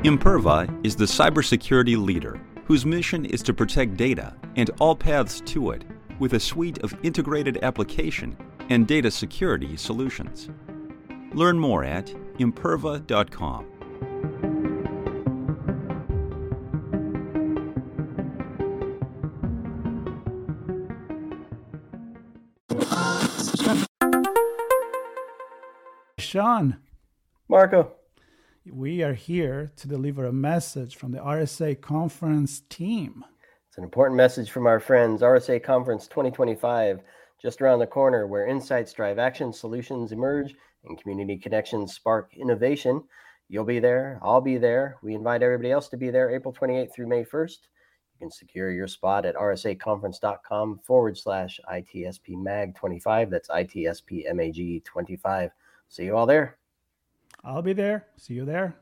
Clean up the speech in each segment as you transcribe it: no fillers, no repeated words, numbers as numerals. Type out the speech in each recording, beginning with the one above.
Imperva is the cybersecurity leader whose mission is to protect data and all paths to it with a suite of integrated application and data security solutions. Learn more at imperva.com. Sean, Marco, we are here to deliver a message from the RSA Conference team. it's an important message from our friends. RSA Conference 2025, just around the corner, where insights drive action, solutions emerge, and community connections spark innovation. You'll be there. I'll be there. We invite everybody else to be there April 28th through May 1st. You can secure your spot at rsaconference.com/ITSPMAG25. That's ITSPMAG25. See you all there. I'll be there. See you there.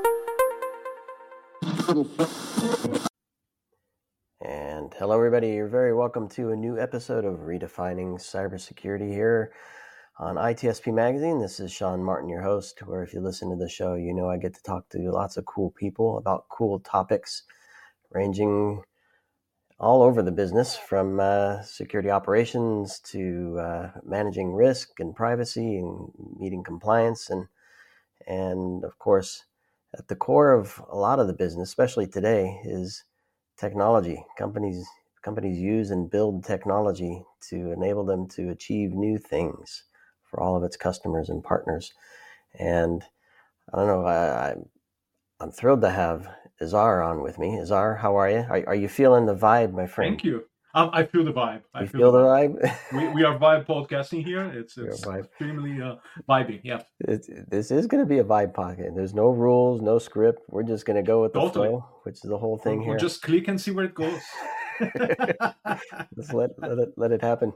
And hello, everybody. You're very welcome to a new episode of Redefining Cybersecurity here on ITSP Magazine. This is Sean Martin, your host, where if you listen to the show, you know I get to talk to lots of cool people about cool topics ranging all over the business, from security operations to managing risk and privacy and meeting compliance. And of course, at the core of a lot of the business, especially today, is technology. Companies use and build technology to enable them to achieve new things for all of its customers and partners. And I don't know, I'm thrilled to have Izar on with me. Izar, how are you? Are you feeling the vibe, my friend? Thank you. I feel the vibe. You feel the vibe? We are vibe podcasting here. It's extremely vibey. Yeah. This is going to be a vibe pocket. There's no rules, no script. We're just going to go with the flow, which is the whole thing here. We'll just click and see where it goes. Let's let it happen.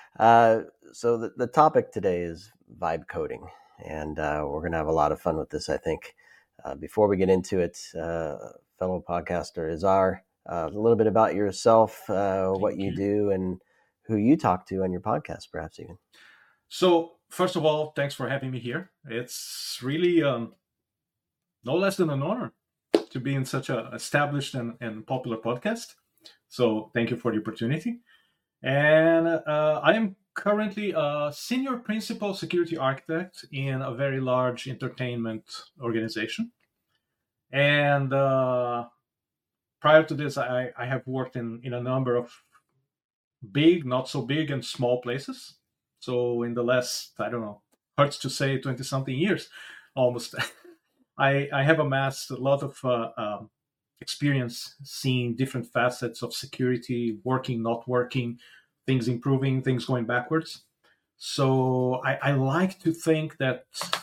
So the topic today is vibe coding, and we're going to have a lot of fun with this, I think. Before we get into it, fellow podcaster Izar, a little bit about yourself, what you do, and who you talk to on your podcast, perhaps even. So, first of all, thanks for having me here. It's really no less than an honor to be in such an established and popular podcast. So, thank you for the opportunity. And I am currently a senior principal security architect in a very large entertainment organization. And prior to this, I have worked in a number of big, not so big, and small places. So in the last, I don't know, hurts to say 20-something years, almost, I have amassed a lot of experience seeing different facets of security, working, not working, things improving, things going backwards. So I like to think that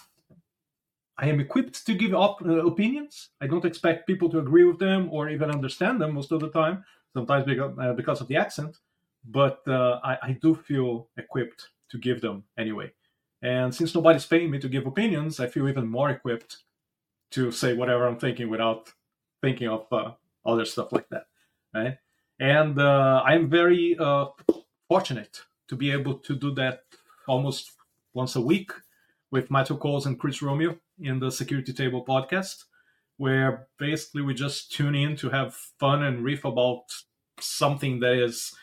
I am equipped to give opinions. I don't expect people to agree with them or even understand them most of the time, sometimes because of the accent. But I do feel equipped to give them anyway. And since nobody's paying me to give opinions, I feel even more equipped to say whatever I'm thinking without thinking of other stuff like that, right? And I'm very fortunate to be able to do that almost once a week with Matthew Coles and Chris Romeo in the Security Table podcast, where basically we just tune in to have fun and riff about something that is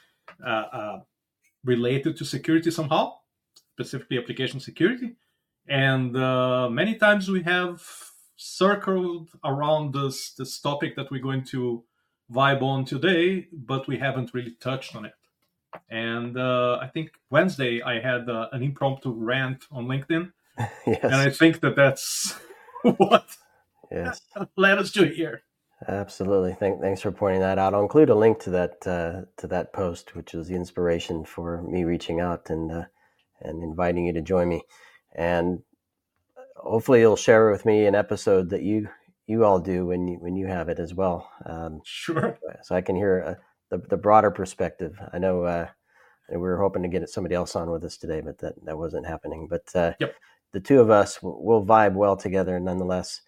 related to security somehow, specifically application security. And many times we have circled around this topic that we're going to vibe on today, but we haven't really touched on it. And I think Wednesday I had an impromptu rant on LinkedIn. Yes. And I think that's what led us to here. Absolutely. Thanks for pointing that out. I'll include a link to that post, which is the inspiration for me reaching out and inviting you to join me. And hopefully you'll share with me an episode that you all do when you have it as well. Sure. So I can hear the broader perspective. I know we were hoping to get somebody else on with us today, but that wasn't happening. But yep. The two of us will vibe well together nonetheless.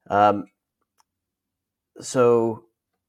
So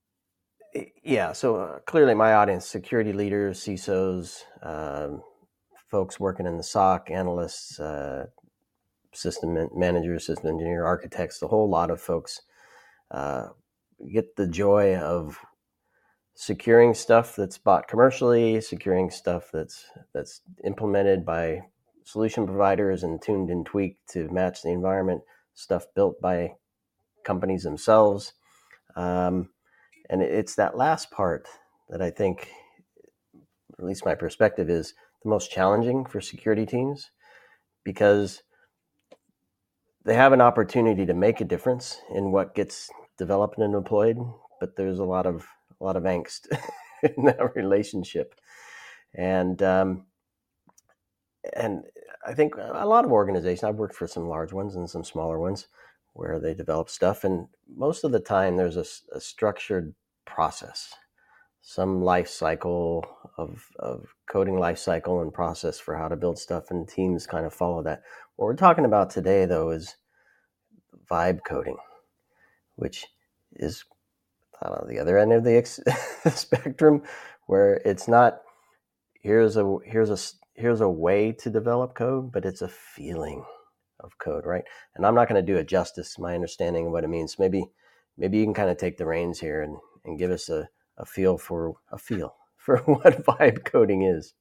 clearly my audience, security leaders, CISOs, folks working in the SOC, analysts, system managers, system engineer, architects, a whole lot of folks get the joy of securing stuff that's bought commercially, securing stuff that's implemented by solution providers and tuned and tweaked to match the environment, stuff built by companies themselves. And it's that last part that I think, at least my perspective, is the most challenging for security teams, because they have an opportunity to make a difference in what gets developed and deployed, but there's a lot of angst in that relationship. And I think a lot of organizations, I've worked for some large ones and some smaller ones where they develop stuff, and most of the time there's a structured process, some life cycle of coding life cycle and process for how to build stuff, and teams kind of follow that. What we're talking about today, though, is vibe coding, which is the other end of the spectrum, where it's not here's a way to develop code, but it's a feeling of code, right? And I'm not going to do it justice, my understanding of what it means. Maybe you can kind of take the reins here and give us a feel for what vibe coding is.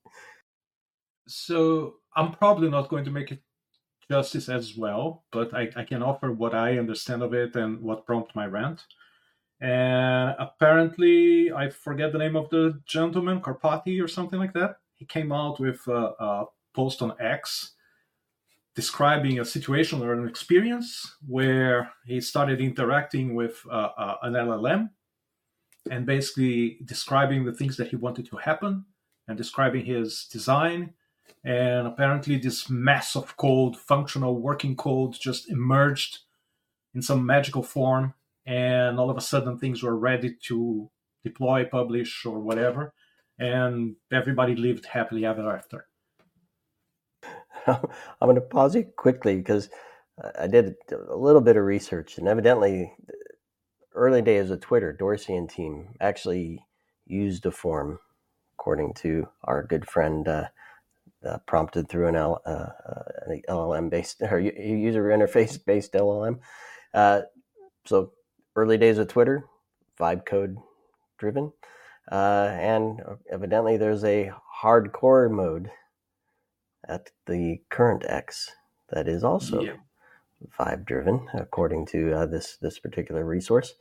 So I'm probably not going to make it justice as well, but I can offer what I understand of it and what prompted my rant. And apparently, I forget the name of the gentleman, Karpathy or something like that. He came out with a post on X describing a situation or an experience where he started interacting with an LLM and basically describing the things that he wanted to happen and describing his design. And apparently this mass of code, functional working code, just emerged in some magical form. And all of a sudden things were ready to deploy, publish, or whatever. And everybody lived happily ever after. I'm going to pause you quickly because I did a little bit of research, and evidently early days of Twitter, Dorsey and team actually used a form, according to our good friend, prompted through an LLM-based or user interface-based LLM. So early days of Twitter, vibe code driven, and evidently there's a hardcore mode at the current X that is also vibe driven, according to this particular resource.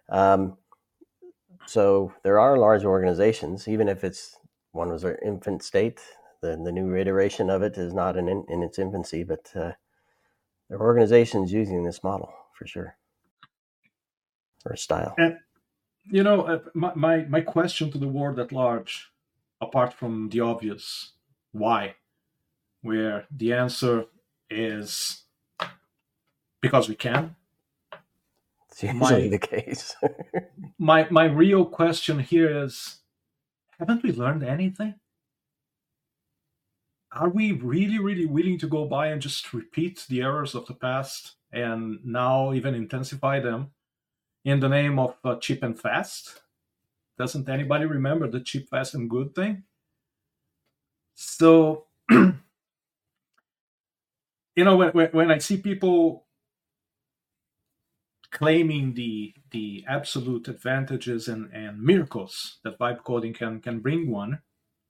So there are large organizations, even if one was their infant state, the new iteration of it is not in its infancy, but there are organizations using this model for sure, or style. And my question to the world at large, apart from the obvious why, where the answer is because we can. It's usually the case. my real question here is, haven't we learned anything? Are we really, really willing to go by and just repeat the errors of the past and now even intensify them in the name of cheap and fast? Doesn't anybody remember the cheap, fast, and good thing? So, when I see people claiming the absolute advantages and miracles that vibe coding can bring one,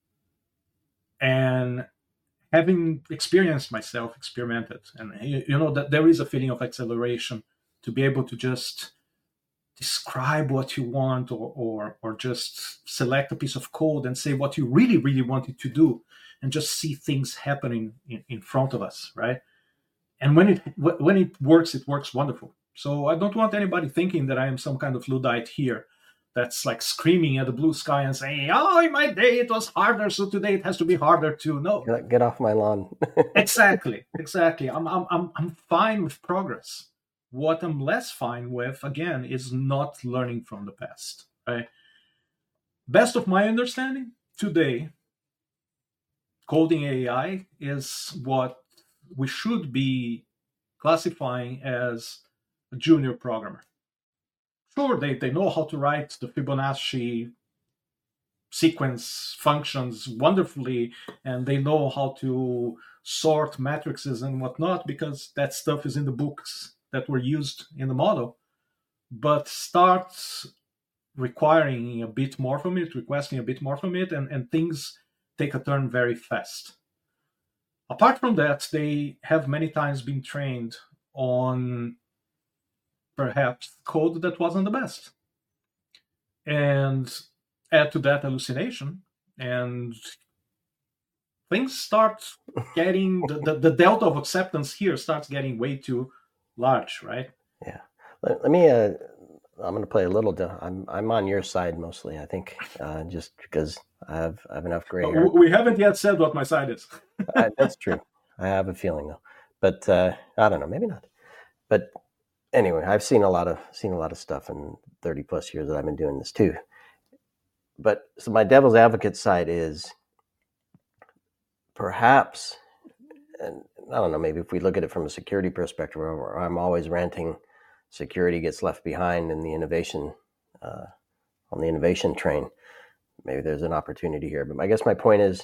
and having experimented, and that there is a feeling of acceleration to be able to just describe what you want or just select a piece of code and say what you really, really want it to do and just see things happening in front of us, right? And when it works wonderful. So I don't want anybody thinking that I am some kind of Luddite here that's like screaming at the blue sky and saying, oh, in my day it was harder, so today it has to be harder too. No. Get off my lawn. Exactly. I'm fine with progress. What I'm less fine with, again, is not learning from the past. Right? Best of my understanding, today, coding AI is what we should be classifying as a junior programmer. Sure, they know how to write the Fibonacci sequence functions wonderfully, and they know how to sort matrices and whatnot, because that stuff is in the books that were used in the model. but starts requiring a bit more from it, requesting a bit more from it, and things take a turn very fast. Apart from that, they have many times been trained on perhaps code that wasn't the best. And add to that hallucination, and things start getting, the delta of acceptance here starts getting way too large, right? Yeah. Let me, I'm going to play a little, I'm on your side mostly, I think, just because I have enough gray hair. We haven't yet said what my side is. That's true. I have a feeling though, but I don't know, maybe not. But anyway, I've seen a lot of stuff in 30 plus years that I've been doing this too. But so my devil's advocate side is perhaps, and I don't know, maybe if we look at it from a security perspective, where I'm always ranting security gets left behind in the innovation, on the innovation train, maybe there's an opportunity here. But I guess my point is,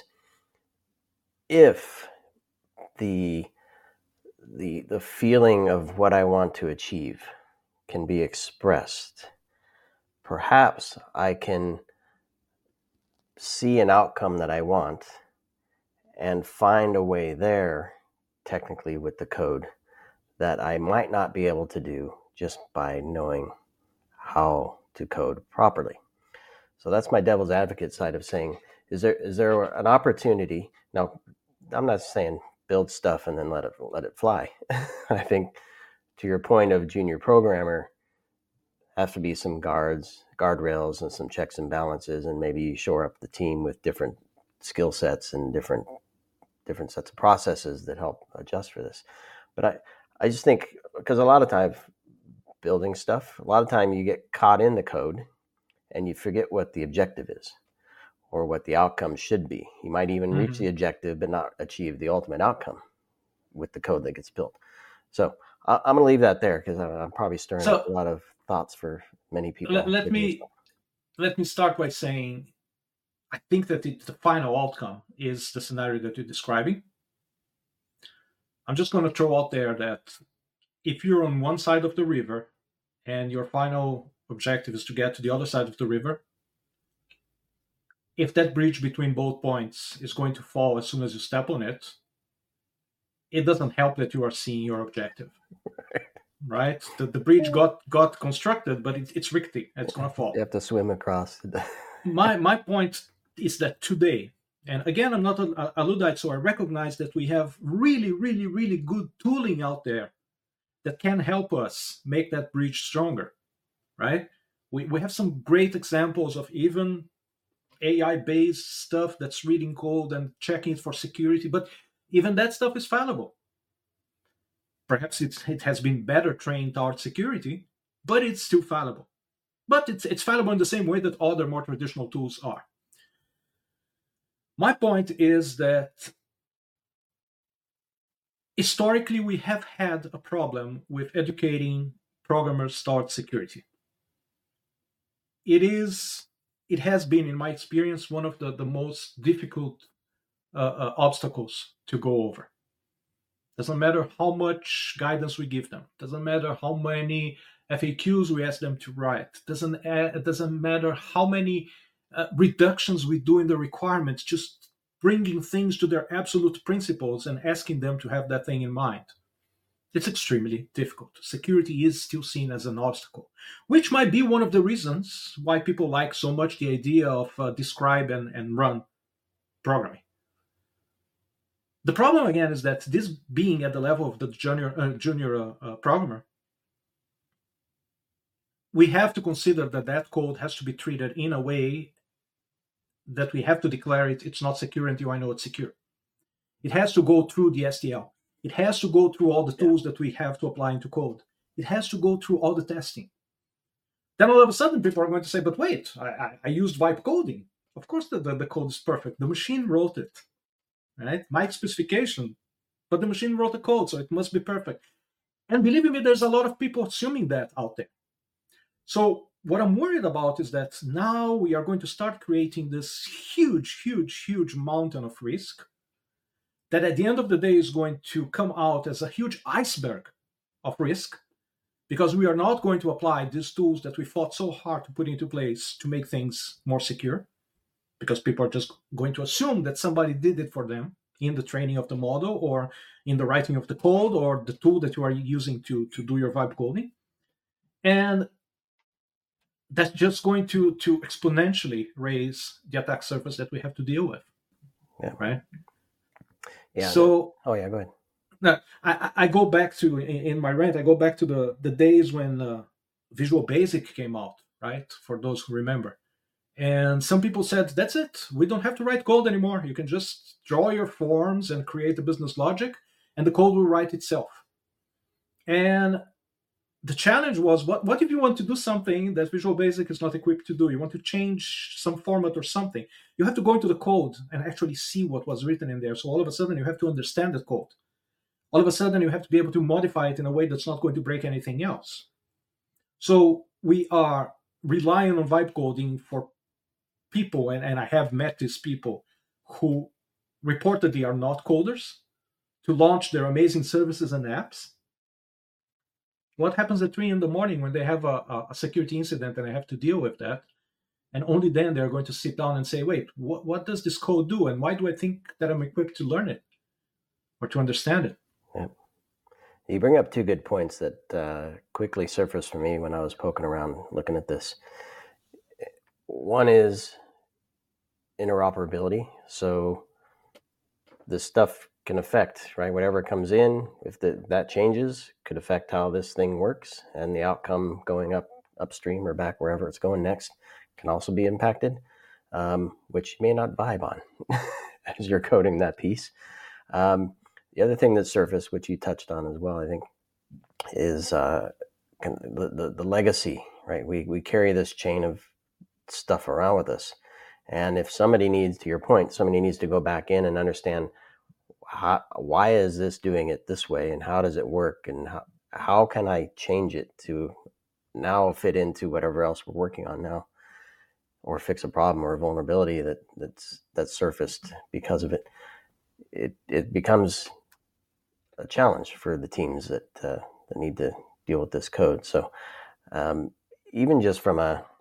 if the feeling of what I want to achieve can be expressed, perhaps I can see an outcome that I want and find a way there, technically with the code, that I might not be able to do just by knowing how to code properly. So that's my devil's advocate side of saying, is there an opportunity? Now, I'm not saying build stuff and then let it fly. I think, to your point of junior programmer, have to be some guardrails and some checks and balances, and maybe you shore up the team with different skill sets and different sets of processes that help adjust for this. But I just think, because a lot of time building stuff, a lot of time you get caught in the code and you forget what the objective is or what the outcome should be. You might even reach the objective but not achieve the ultimate outcome with the code that gets built. So I'm going to leave that there, because I'm probably stirring up a lot of thoughts for many people. Let me start by saying, I think that the final outcome is the scenario that you're describing. I'm just going to throw out there that if you're on one side of the river and your final objective is to get to the other side of the river, if that bridge between both points is going to fall as soon as you step on it, it doesn't help that you are seeing your objective. Right? The bridge got constructed, but it's rickety. It's going to fall. You have to swim across. My point is that today, and again, I'm not a Luddite, so I recognize that we have really, really, really good tooling out there that can help us make that bridge stronger, right? We have some great examples of even AI-based stuff that's reading code and checking it for security, but even that stuff is fallible. Perhaps it has been better trained towards security, but it's still fallible. But it's fallible in the same way that other more traditional tools are. My point is that historically we have had a problem with educating programmers towards security. It has been, in my experience, one of the most difficult obstacles to go over. Doesn't matter how much guidance we give them. Doesn't matter how many FAQs we ask them to write. It doesn't matter how many reductions we do in the requirements, just bringing things to their absolute principles and asking them to have that thing in mind. It's extremely difficult. Security is still seen as an obstacle, which might be one of the reasons why people like so much the idea of describe and run programming. The problem, again, is that this being at the level of the junior programmer, we have to consider that code has to be treated in a way that we have to declare it's not secure until I know it's secure. It has to go through the STL. It has to go through all the tools that we have to apply into code. It has to go through all the testing. Then all of a sudden, people are going to say, but wait, I used Vibe coding. Of course the code is perfect. The machine wrote it. Right? My specification, but the machine wrote the code, so it must be perfect. And believe me, there's a lot of people assuming that out there. So what I'm worried about is that now we are going to start creating this huge, huge, huge mountain of risk that at the end of the day is going to come out as a huge iceberg of risk because we are not going to apply these tools that we fought so hard to put into place to make things more secure, because people are just going to assume that somebody did it for them in the training of the model or in the writing of the code or the tool that you are using to do your vibe coding. And that's just going to exponentially raise the attack surface that we have to deal with. Yeah. Right? Yeah. So, go ahead. Now, I go back to, in my rant, I go back to the days when Visual Basic came out, right? For those who remember. And some people said, that's it. We don't have to write code anymore. You can just draw your forms and create the business logic, and the code will write itself. And the challenge was, what if you want to do something that Visual Basic is not equipped to do? You want to change some format or something. You have to go into the code and actually see what was written in there. So all of a sudden, you have to understand the code. All of a sudden, you have to be able to modify it in a way that's not going to break anything else. So we are relying on vibe coding for people, and I have met these people who reportedly are not coders, to launch their amazing services and apps. What happens at 3 a.m. when they have a security incident and they have to deal with that? And only then they're going to sit down and say, wait, what does this code do? And why do I think that I'm equipped to learn it or to understand it? Yeah. You bring up two good points that quickly surfaced for me when I was poking around looking at this. One is interoperability. So this stuff can affect, right? Whatever comes in, if that changes, could affect how this thing works, and the outcome going upstream or back wherever it's going next can also be impacted, which you may not vibe on as you're coding that piece. The other thing that surfaced, which you touched on as well, I think, is the legacy, right? We carry this chain of stuff around with us. And if somebody needs, to your point, somebody needs to go back in and understand why is this doing it this way, and how does it work, and how can I change it to now fit into whatever else we're working on now, or fix a problem or a vulnerability that's surfaced because of it. It becomes a challenge for the teams that need to deal with this code. So even just from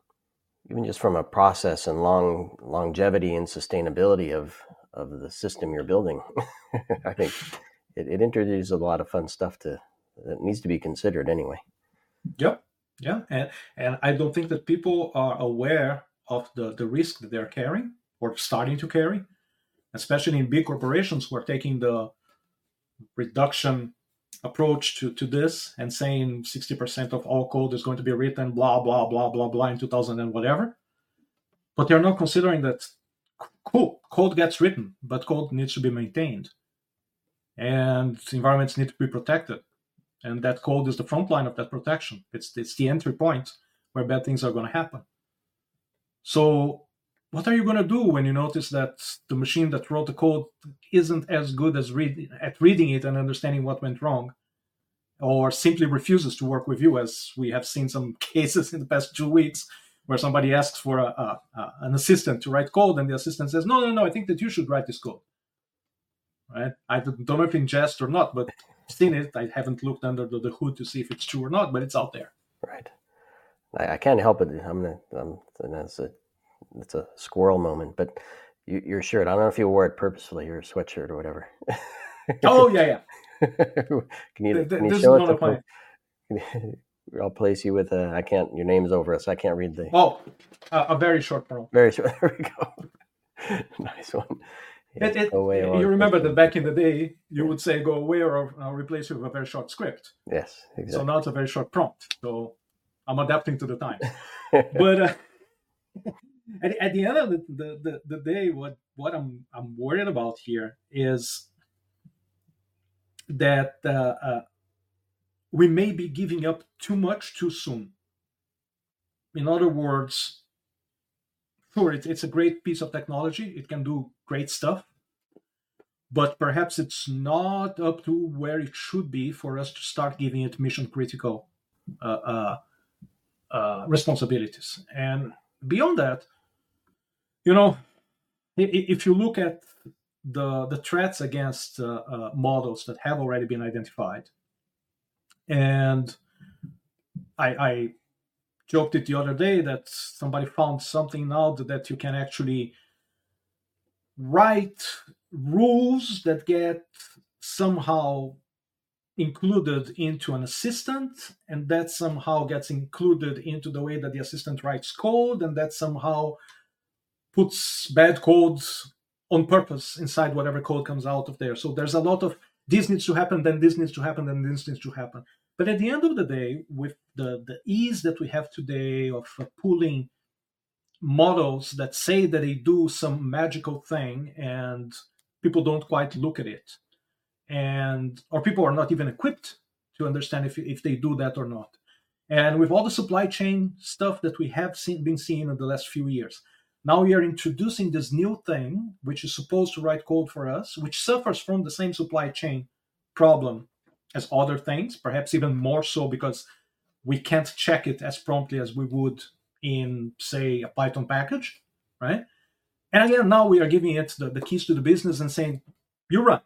a process and longevity and sustainability of the system you're building, I think it introduces a lot of fun stuff that needs to be considered anyway. Yep. Yeah. And I don't think that people are aware of the risk that they're carrying or starting to carry, especially in big corporations who are taking the reduction approach to this and saying 60% of all code is going to be written blah, blah, blah, blah, blah in 2000 and whatever. But they're not considering that, cool, code gets written, but code needs to be maintained. And environments need to be protected. And that code is the front line of that protection. It's the entry point where bad things are going to happen. So what are you going to do when you notice that the machine that wrote the code isn't as good as at reading it and understanding what went wrong, or simply refuses to work with you, as we have seen some cases in the past 2 weeks where somebody asks for an assistant to write code, and the assistant says, no, I think that you should write this code. Right? I don't know if in jest or not, but I've seen it. I haven't looked under the hood to see if it's true or not, but it's out there. Right. I can't help it. It's a squirrel moment, but your shirt, I don't know if you wore it purposefully, or a sweatshirt or whatever. Oh, yeah. Can you show it? I'll place you with your name's over us. I can't read the. Oh, a very short prompt. Very short. There we go. Nice one. Yeah, you remember that back in the day, you would say go away, or I'll replace you with a very short script. Yes, exactly. So now it's a very short prompt. So I'm adapting to the times. But at the end of the day, what I'm worried about here is that we may be giving up too much too soon. In other words, sure, it's a great piece of technology. It can do great stuff. But perhaps it's not up to where it should be for us to start giving it mission-critical responsibilities. And beyond that, if you look at the threats against models that have already been identified, and I joked it the other day that somebody found something now that you can actually write rules that get somehow included into an assistant, and that somehow gets included into the way that the assistant writes code, and that somehow puts bad codes on purpose inside whatever code comes out of there. So there's a lot of this needs to happen, then this needs to happen, then this needs to happen. But at the end of the day, with the ease that we have today of pulling models that say that they do some magical thing and people don't quite look at it, or people are not even equipped to understand if they do that or not. And with all the supply chain stuff that we have been seeing in the last few years, now we are introducing this new thing, which is supposed to write code for us, which suffers from the same supply chain problem as other things, perhaps even more so because we can't check it as promptly as we would in, say, a Python package, right? And again, now we are giving it the keys to the business and saying, you run.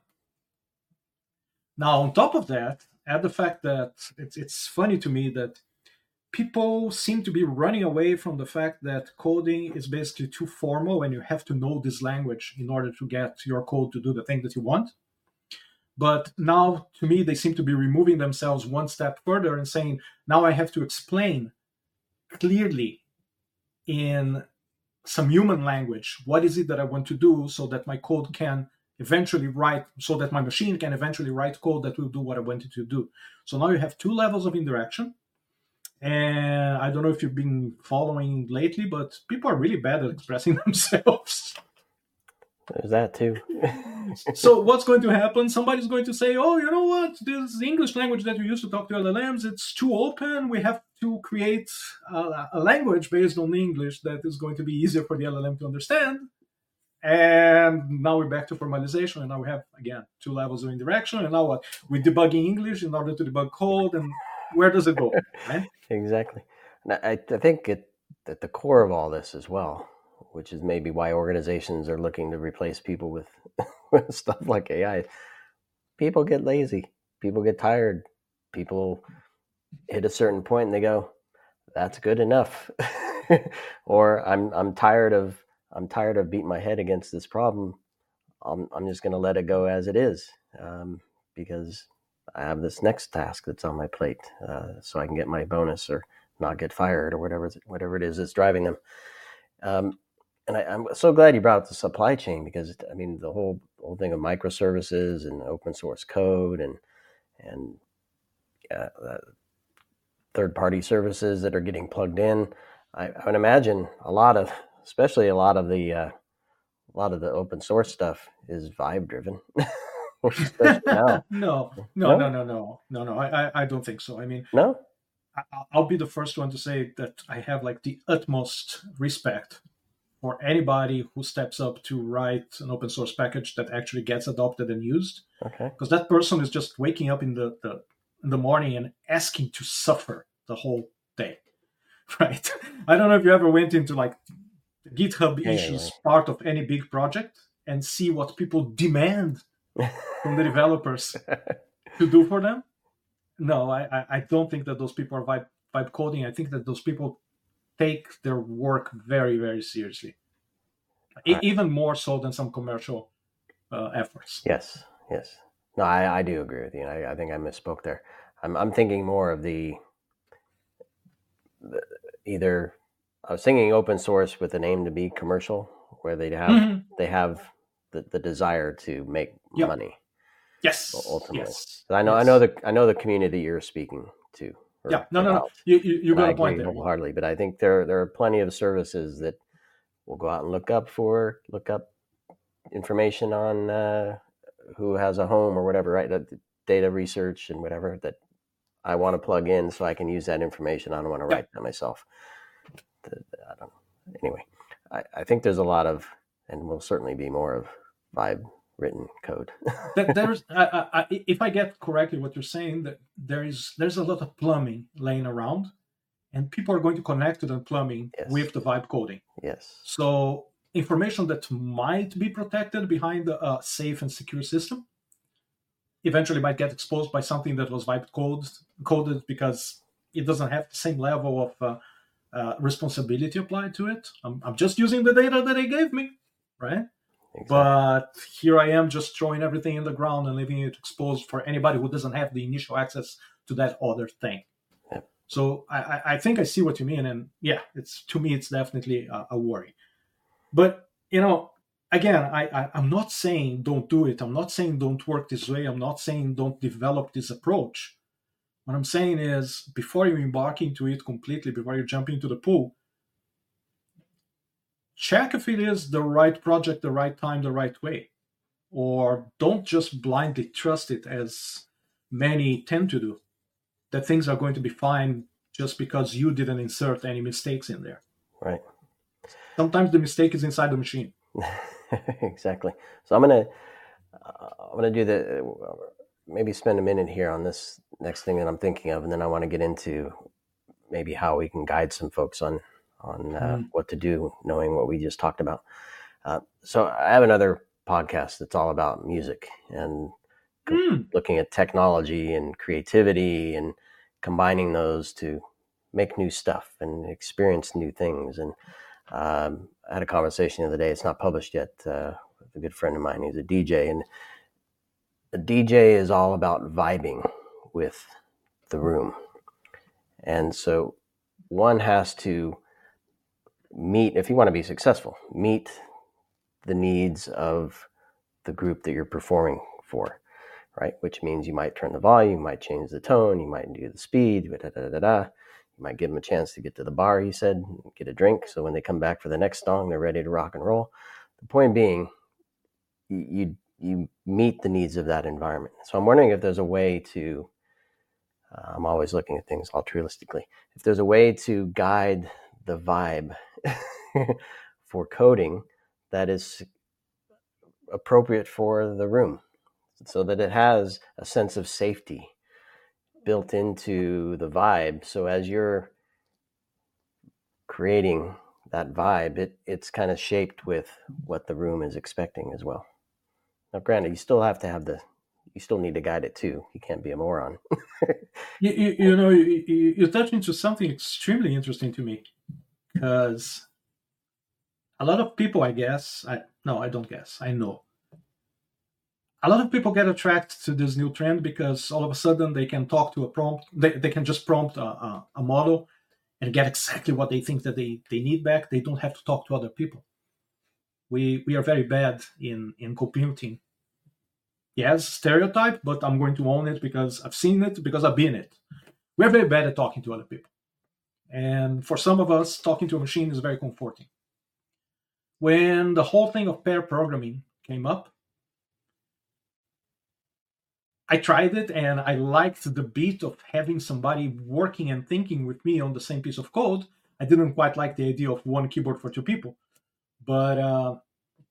Now, on top of that, add the fact that it's funny to me that people seem to be running away from the fact that coding is basically too formal and you have to know this language in order to get your code to do the thing that you want. But now, to me, they seem to be removing themselves one step further and saying, now I have to explain clearly in some human language what is it that I want to do so that my code can eventually write, so that my machine can eventually write code that will do what I want it to do. So now you have two levels of interaction. And I don't know if you've been following lately, but people are really bad at expressing themselves. There's that too. So what's going to happen? Somebody's going to say, oh, you know what? This English language that we use to talk to LLMs, it's too open. We have to create a language based on English that is going to be easier for the LLM to understand. And now we're back to formalization. And now we have, again, two levels of interaction. And now what? We're debugging English in order to debug code. And where does it go? Right? Exactly. And I think at the core of all this as well, which is maybe why organizations are looking to replace people with stuff like AI. People get lazy. People get tired. People hit a certain point and they go, "That's good enough," or "I'm tired of beating my head against this problem. I'm just going to let it go as it is because I have this next task that's on my plate, so I can get my bonus or not get fired or whatever it is that's driving them." And I'm so glad you brought up the supply chain because I mean the whole thing of microservices and open source code and third-party services that are getting plugged in. I would imagine especially a lot of the open source stuff is Vibe driven. No. I don't think so. I mean, no. I'll be the first one to say that I have like the utmost respect for anybody who steps up to write an open source package that actually gets adopted and used. Okay. Because that person is just waking up in the morning and asking to suffer the whole day, right? I don't know if you ever went into like the GitHub issues part of any big project and see what people demand from the developers to do for them. No, I don't think that those people are vibe coding. I think that those people take their work very, very seriously, even more so than some commercial efforts. Yes. No, I do agree with you. And I think I misspoke there. I'm thinking more of either I was thinking open source with an aim to be commercial, where they have the desire to make money. Yes. Ultimately, yes. I know the community you're speaking to. Yeah, no. You got a point there. Wholeheartedly, but I think there are plenty of services that will go out and look up information on who has a home or whatever, right? Data research and whatever that I want to plug in so I can use that information. I don't want to write that myself. I don't know. Anyway, I think there's a lot of, and will certainly be more of Vibe written code. There's, if I get correctly what you're saying, that there's a lot of plumbing laying around, and people are going to connect to the plumbing with the Vibe coding. Yes. So information that might be protected behind a safe and secure system eventually might get exposed by something that was Vibe coded because it doesn't have the same level of responsibility applied to it. I'm just using the data that they gave me, right? Exactly. But here I am just throwing everything in the ground and leaving it exposed for anybody who doesn't have the initial access to that other thing. Yeah. So I think I see what you mean. And yeah, to me, it's definitely a worry. But, again, I'm not saying don't do it. I'm not saying don't work this way. I'm not saying don't develop this approach. What I'm saying is, before you embark into it completely, before you jump into the pool, check if it is the right project, the right time, the right way. Or don't just blindly trust it, as many tend to do, that things are going to be fine just because you didn't insert any mistakes in there. Right. Sometimes the mistake is inside the machine. Exactly. So I'm gonna do maybe spend a minute here on this next thing that I'm thinking of, and then I want to get into maybe how we can guide some folks on what to do, knowing what we just talked about. So I have another podcast that's all about music and looking at technology and creativity and combining those to make new stuff and experience new things. And I had a conversation the other day. It's not published yet. With a good friend of mine. He's a DJ, and a DJ is all about vibing with the room. And so one has to meet, if you want to be successful, meet the needs of the group that you're performing for, right? Which means you might turn the volume, you might change the tone, you might do the speed, You might give them a chance to get to the bar, he said, get a drink. So when they come back for the next song, they're ready to rock and roll. The point being, you meet the needs of that environment. So I'm wondering if there's a way to, I'm always looking at things altruistically, if there's a way to guide the vibe for coding that is appropriate for the room, so that it has a sense of safety built into the vibe. So as you're creating that vibe, it's kind of shaped with what the room is expecting as well. Now, granted, you still need to guide it too. You can't be a moron. You touched into something extremely interesting to me, because a lot of people, I know. A lot of people get attracted to this new trend because all of a sudden they can talk to a prompt. They can just prompt a model and get exactly what they think that they need back. They don't have to talk to other people. We are very bad in computing. Yes, stereotype, but I'm going to own it because I've seen it, because I've been it. We're very bad at talking to other people. And for some of us, talking to a machine is very comforting. When the whole thing of pair programming came up, I tried it and I liked the beat of having somebody working and thinking with me on the same piece of code. I didn't quite like the idea of one keyboard for two people. But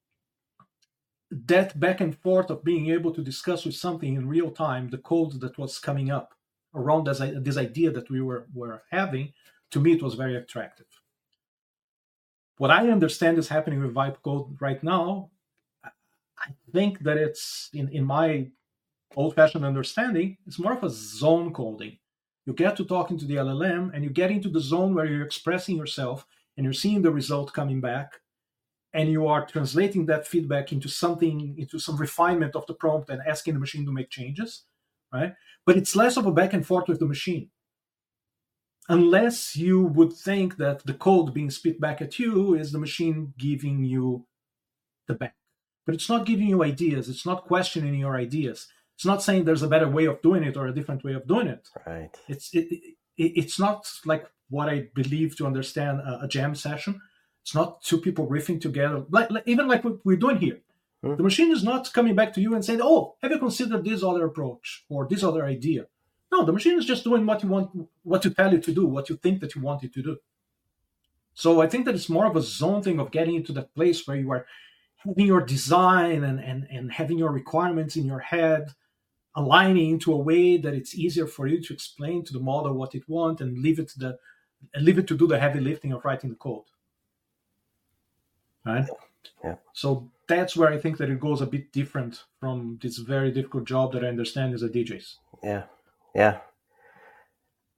that back and forth of being able to discuss with something in real time the code that was coming up around this idea that we were having, to me it was very attractive. What I understand is happening with Vibe Code right now, I think that it's, in my old-fashioned understanding, it's more of a zone coding. You get to talking to the LLM and you get into the zone where you're expressing yourself and you're seeing the result coming back, and you are translating that feedback into some refinement of the prompt and asking the machine to make changes, right? But it's less of a back and forth with the machine. Unless you would think that the code being spit back at you is the machine giving you the back. But it's not giving you ideas. It's not questioning your ideas. It's not saying there's a better way of doing it or a different way of doing it. Right. It's not like what I believe to understand a jam session. It's not two people riffing together, even like what we're doing here. The machine is not coming back to you and saying, "Oh, have you considered this other approach or this other idea?" No, the machine is just doing what you want, what you tell it to do, what you think that you want it to do. So I think that it's more of a zone thing of getting into that place where you are having your design and having your requirements in your head, aligning into a way that it's easier for you to explain to the model what it wants and leave it to do the heavy lifting of writing the code. Right? Yeah. So that's where I think that it goes a bit different from this very difficult job that I understand is a DJ's. Yeah.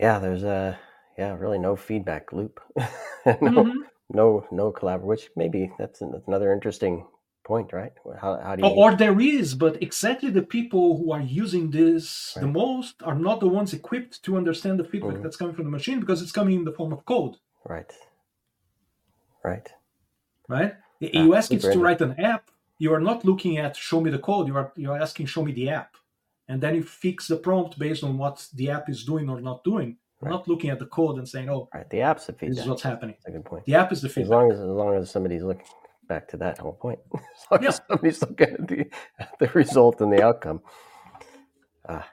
Yeah, there's really no feedback loop. no Mhm. no collab, which maybe that's another interesting point, right? How do you Or there is, but exactly the people who are using this the right? most are not the ones equipped to understand the feedback Mhm. that's coming from the machine because it's coming in the form of code, Right. Right. right? Ah, You ask it super to interesting. write an app, you are not looking at show me the code, you are asking show me the app. And then you fix the prompt based on what the app is doing or not doing. You're Right. not looking at the code and saying, oh, Right. The app's the this is feedback. what's happening. That's a good point. The app is the As feedback. long as somebody's looking back to that whole point, as long Yeah. as somebody's looking at the result and the outcome. Ah,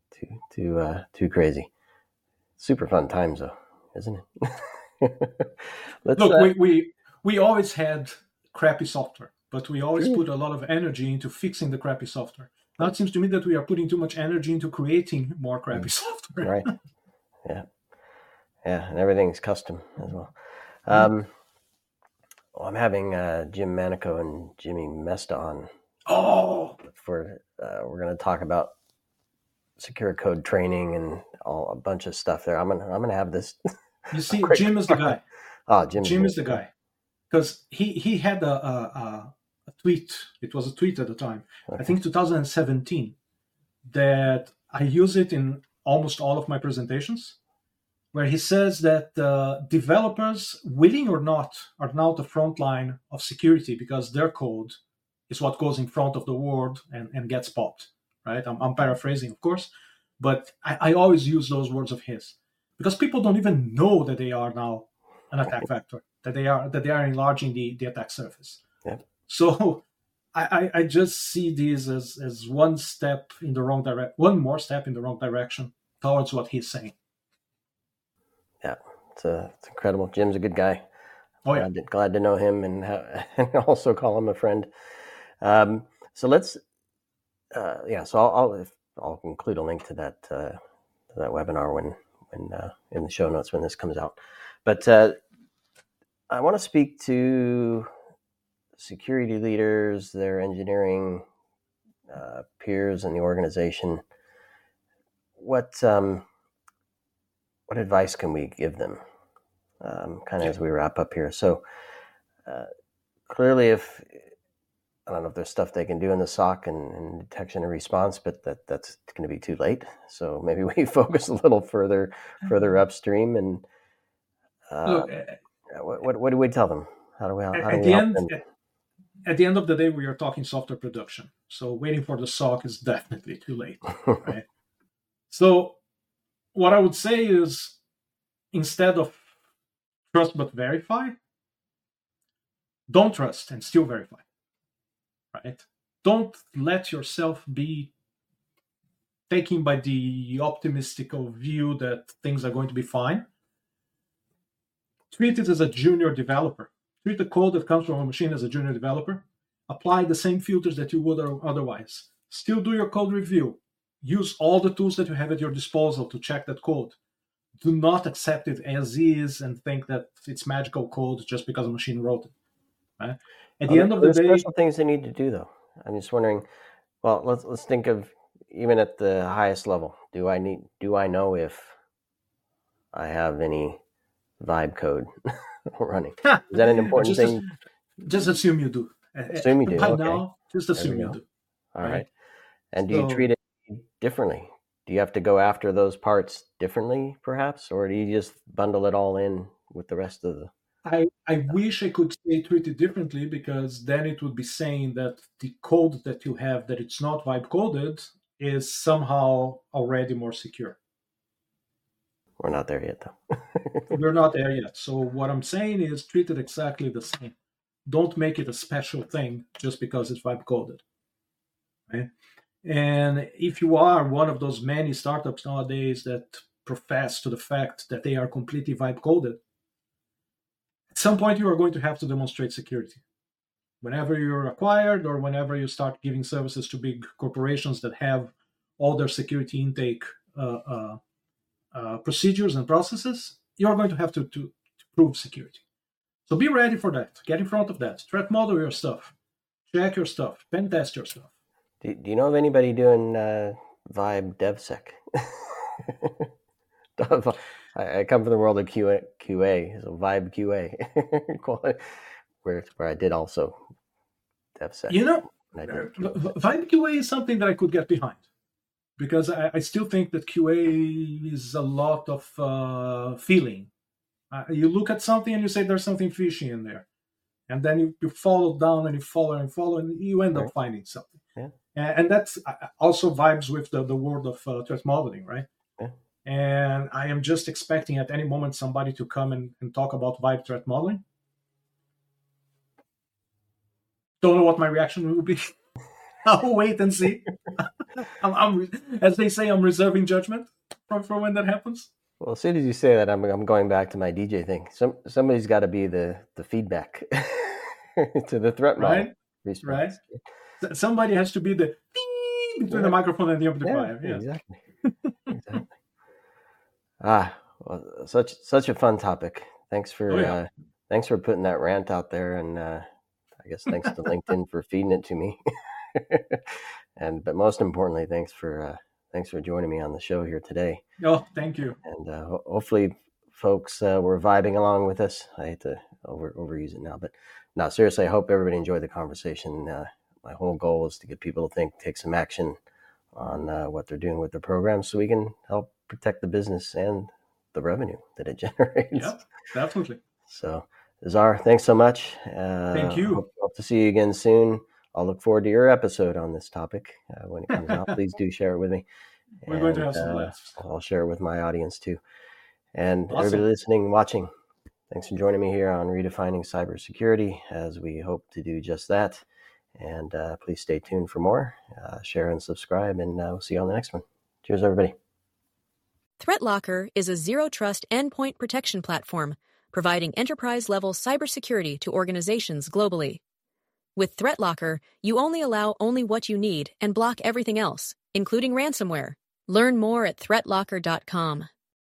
too crazy. Super fun times though, isn't it? Let's Look, we always had crappy software, but we always true. put a lot of energy into fixing the crappy software. Now it seems to me that we are putting too much energy into creating more crappy software. Right. Yeah. Yeah, and everything's custom as well. Mhm. Well, I'm having Jim Manico and Jimmy Mesta on Oh, for we're going to talk about secure code training and a bunch of stuff there. I'm gonna have this. you see, quick Jim is the guy. Oh, Jim's Jim great. is the guy because he had a tweet. It was a tweet at the time. Okay. I think 2017 that I use it in almost all of my presentations, where he says that developers, willing or not, are now the front line of security because their code is what goes in front of the world and gets popped. Right? I'm paraphrasing, of course, but I always use those words of his because people don't even know that they are now an attack vector, that they are enlarging the attack surface. Yeah. So I just see these as one step in the wrong direction, one more step in the wrong direction towards what he's saying. Yeah, it's incredible. Jim's a good guy. Oh yeah. Glad to know him and also call him a friend. So let's so I'll include a link to that webinar when in the show notes when this comes out. But I want to speak to security leaders, their engineering peers in the organization. What advice can we give them? Kind of as we wrap up here. So clearly, if I don't know if there's stuff they can do in the SOC and detection and response, but that's going to be too late. So maybe we focus a little further upstream. And Look, what do we tell them? How do we help them? At the end of the day, we are talking software production. So waiting for the SOC is definitely too late, right? So what I would say is, instead of trust but verify, don't trust and still verify, right? Don't let yourself be taken by the optimistic view that things are going to be fine. Treat it as a junior developer. Treat the code that comes from a machine as a junior developer. Apply the same filters that you would otherwise. Still do your code review. Use all the tools that you have at your disposal to check that code. Do not accept it as is and think that it's magical code just because a machine wrote it. Right? At the end of the day, special things they need to do, though. I'm just wondering. Well, let's think of even at the highest level. Do I know if I have any vibe code running? Is that an important thing? Just assume you do. Assume you do. By okay. now, just assume you do. All right. And do you treat it differently? Do you have to go after those parts differently, perhaps, or do you just bundle it all in with the rest of the? I wish I could say treat it differently, because then it would be saying that the code that you have that it's not vibe coded is somehow already more secure. We're not there yet, though. We're not there yet. So what I'm saying is treat it exactly the same. Don't make it a special thing just because it's vibe coded. Right? And if you are one of those many startups nowadays that profess to the fact that they are completely vibe coded, at some point you are going to have to demonstrate security. Whenever you're acquired or whenever you start giving services to big corporations that have all their security intake procedures and processes, you're going to have to prove security. So be ready for that. Get in front of that. Threat model your stuff. Check your stuff. Pen test your stuff. Do you know of anybody doing Vibe DevSec? stuff. I come from the world of QA, so Vibe QA, where I did also DevSec. Vibe QA is something that I could get behind, because I still think that QA is a lot of feeling. You look at something and you say there's something fishy in there, and then you follow down and you follow and you end up finding something. Yeah. And that's also vibes with the world of threat modeling, right? Yeah. And I am just expecting at any moment somebody to come and talk about vibe threat modeling. Don't know what my reaction will be. I'll wait and see. As they say, I'm reserving judgment for when that happens. Well, as soon as you say that, I'm going back to my DJ thing. Somebody's got to be the feedback to the threat model response. Right. Somebody has to be the ding between the microphone and the amplifier. Yeah. Exactly. Well, such a fun topic. Thanks for putting that rant out there, and I guess thanks to LinkedIn for feeding it to me. But most importantly, thanks for joining me on the show here today. Oh, thank you. And hopefully, folks were vibing along with us. I hate to overuse it now, but no, seriously, I hope everybody enjoyed the conversation. My whole goal is to get people to take some action on what they're doing with their programs, so we can help protect the business and the revenue that it generates. Yeah, definitely. So, Czar, thanks so much. Thank you. Hope to see you again soon. I'll look forward to your episode on this topic when it comes out. Please do share it with me. We're going to have some laughs. I'll share it with my audience too. And Awesome. Everybody listening, watching, thanks for joining me here on Redefining Cybersecurity, as we hope to do just that. And please stay tuned for more. Share and subscribe, and we'll see you on the next one. Cheers, everybody. ThreatLocker is a zero-trust endpoint protection platform providing enterprise-level cybersecurity to organizations globally. With ThreatLocker, you only allow what you need and block everything else, including ransomware. Learn more at threatlocker.com.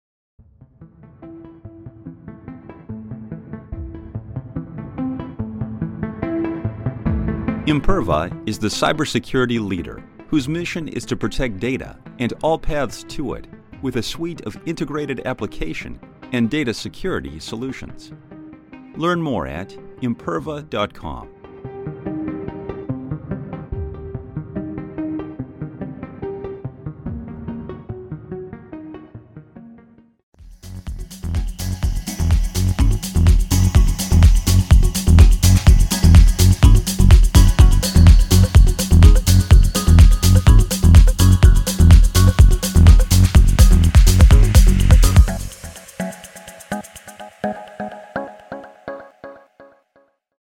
Imperva is the cybersecurity leader whose mission is to protect data and all paths to it with a suite of integrated application and data security solutions. Learn more at imperva.com.